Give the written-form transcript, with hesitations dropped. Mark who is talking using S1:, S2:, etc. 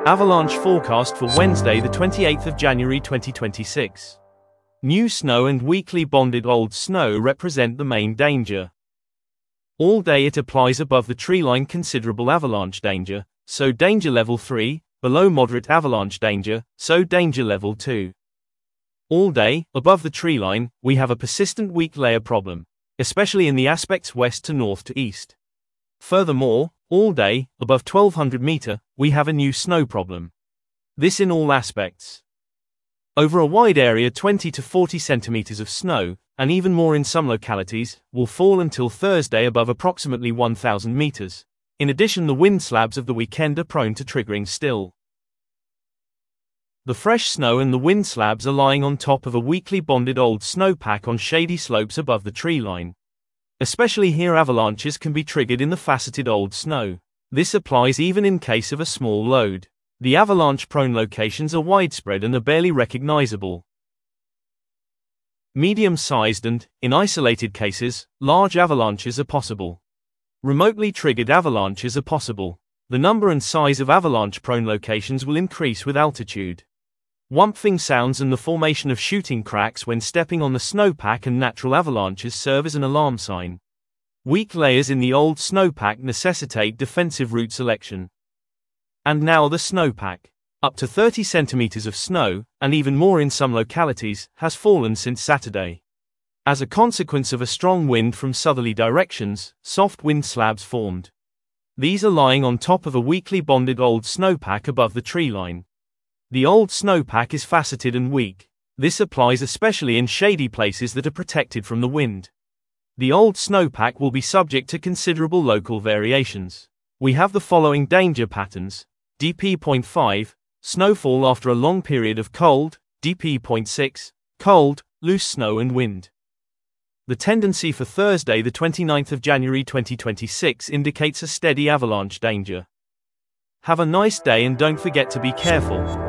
S1: Avalanche forecast for Wednesday, the 28th of January 2026. New snow and weakly bonded old snow represent the main danger. All day it applies above the treeline considerable avalanche danger, so danger level 3, below moderate avalanche danger, so danger level 2. All day, above the treeline, we have a persistent weak layer problem, especially in the aspects west to north to east. Furthermore, all day, above 1200 meter, we have a new snow problem. This in all aspects. Over a wide area 20 to 40 centimeters of snow, and even more in some localities, will fall until Thursday above approximately 1000 meters. In addition, the wind slabs of the weekend are prone to triggering still. The fresh snow and the wind slabs are lying on top of a weakly bonded old snowpack on shady slopes above the treeline. Especially here avalanches can be triggered in the faceted old snow. This applies even in case of a small load. The avalanche-prone locations are widespread and are barely recognizable. Medium-sized and, in isolated cases, large avalanches are possible. Remotely triggered avalanches are possible. The number and size of avalanche-prone locations will increase with altitude. Whumping sounds and the formation of shooting cracks when stepping on the snowpack and natural avalanches serve as an alarm sign. Weak layers in the old snowpack necessitate defensive route selection. And now the snowpack. Up to 30 centimeters of snow, and even more in some localities, has fallen since Saturday. As a consequence of a strong wind from southerly directions, soft wind slabs formed. These are lying on top of a weakly bonded old snowpack above the treeline. The old snowpack is faceted and weak. This applies especially in shady places that are protected from the wind. The old snowpack will be subject to considerable local variations. We have the following danger patterns. DP.5, snowfall after a long period of cold. DP.6, cold, loose snow and wind. The tendency for Thursday, the 29th of January 2026 indicates a steady avalanche danger. Have a nice day and don't forget to be careful.